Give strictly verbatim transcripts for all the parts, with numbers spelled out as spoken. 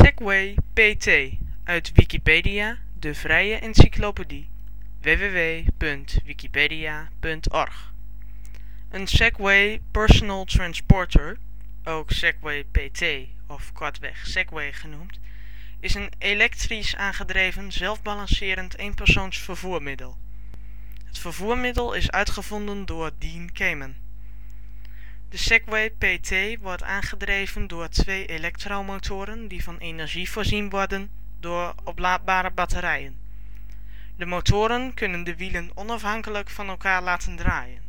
Segway P T uit Wikipedia, de vrije encyclopedie, w w w punt wikipedia punt org. Een Segway Personal Transporter, ook Segway P T of kortweg Segway genoemd, is een elektrisch aangedreven, zelfbalancerend eenpersoons vervoermiddel. Het vervoermiddel is uitgevonden door Dean Kamen. De Segway P T wordt aangedreven door twee elektromotoren die van energie voorzien worden door oplaadbare batterijen. De motoren kunnen de wielen onafhankelijk van elkaar laten draaien.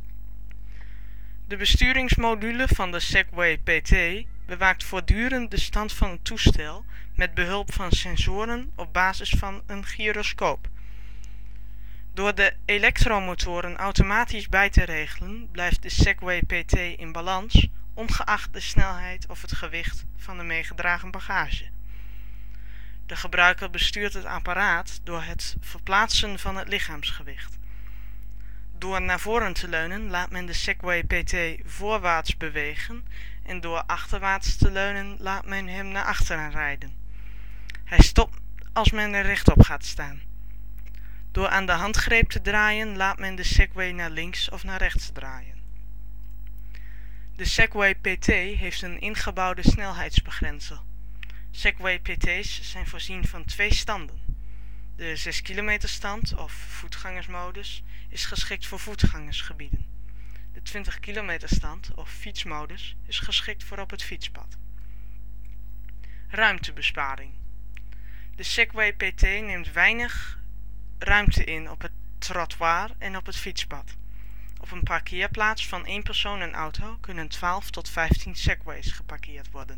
De besturingsmodule van de Segway P T bewaakt voortdurend de stand van het toestel met behulp van sensoren op basis van een gyroscoop. Door de elektromotoren automatisch bij te regelen, blijft de Segway P T in balans, ongeacht de snelheid of het gewicht van de meegedragen bagage. De gebruiker bestuurt het apparaat door het verplaatsen van het lichaamsgewicht. Door naar voren te leunen laat men de Segway P T voorwaarts bewegen en door achterwaarts te leunen laat men hem naar achteren rijden. Hij stopt als men er rechtop gaat staan. Door aan de handgreep te draaien laat men de Segway naar links of naar rechts draaien. De Segway P T heeft een ingebouwde snelheidsbegrenzer. Segway P T's zijn voorzien van twee standen. De zes kilometer stand of voetgangersmodus is geschikt voor voetgangersgebieden. De twintig kilometer stand of fietsmodus is geschikt voor op het fietspad. Ruimtebesparing. De Segway P T neemt weinig ruimte in op het trottoir en op het fietspad. Op een parkeerplaats van één persoon en auto kunnen twaalf tot vijftien Segways geparkeerd worden.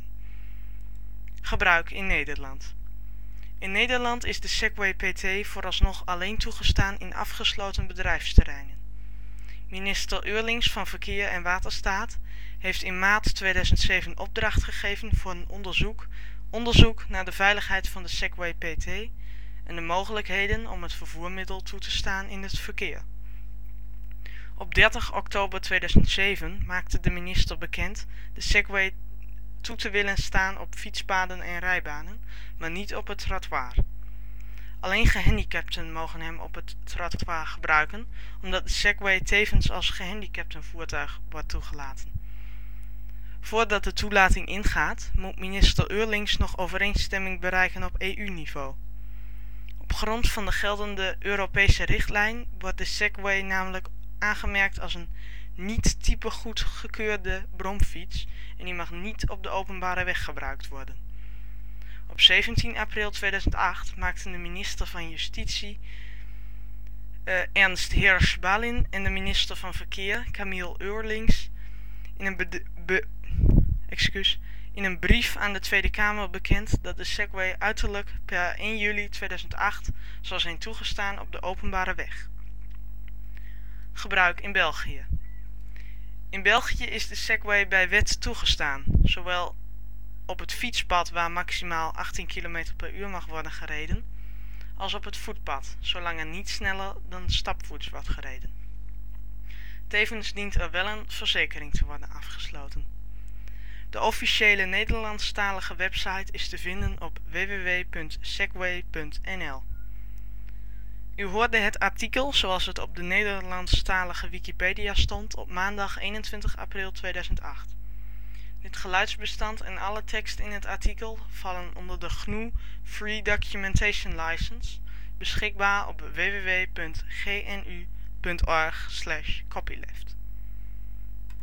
Gebruik in Nederland. In Nederland is de Segway P T vooralsnog alleen toegestaan in afgesloten bedrijfsterreinen. Minister Eurlings van Verkeer en Waterstaat heeft in maart tweeduizend zeven opdracht gegeven voor een onderzoek, onderzoek naar de veiligheid van de Segway P T en de mogelijkheden om het vervoermiddel toe te staan in het verkeer. Op dertig oktober tweeduizend zeven maakte de minister bekend de Segway toe te willen staan op fietspaden en rijbanen, maar niet op het trottoir. Alleen gehandicapten mogen hem op het trottoir gebruiken, omdat de Segway tevens als gehandicaptenvoertuig wordt toegelaten. Voordat de toelating ingaat, moet minister Eurlings nog overeenstemming bereiken op E U-niveau. Op grond van de geldende Europese richtlijn wordt de Segway namelijk aangemerkt als een niet type goedgekeurde bromfiets en die mag niet op de openbare weg gebruikt worden. Op zeventien april tweeduizend acht maakten de minister van Justitie uh, Ernst Heers-Ballin en de minister van Verkeer Camille Eurlings in een, be- be- excuus, in een brief aan de Tweede Kamer bekend dat de Segway uiterlijk per één juli tweeduizend acht zal zijn toegestaan op de openbare weg. Gebruik in België. In België is de Segway bij wet toegestaan, zowel op het fietspad waar maximaal achttien kilometer per uur mag worden gereden, als op het voetpad, zolang er niet sneller dan stapvoets wordt gereden. Tevens dient er wel een verzekering te worden afgesloten. De officiële Nederlandstalige website is te vinden op w w w punt segway punt n l. U hoorde het artikel zoals het op de Nederlandstalige Wikipedia stond op maandag eenentwintig april tweeduizend acht. Dit geluidsbestand en alle tekst in het artikel vallen onder de G N U Free Documentation License, beschikbaar op w w w punt g n u punt org slash copyleft.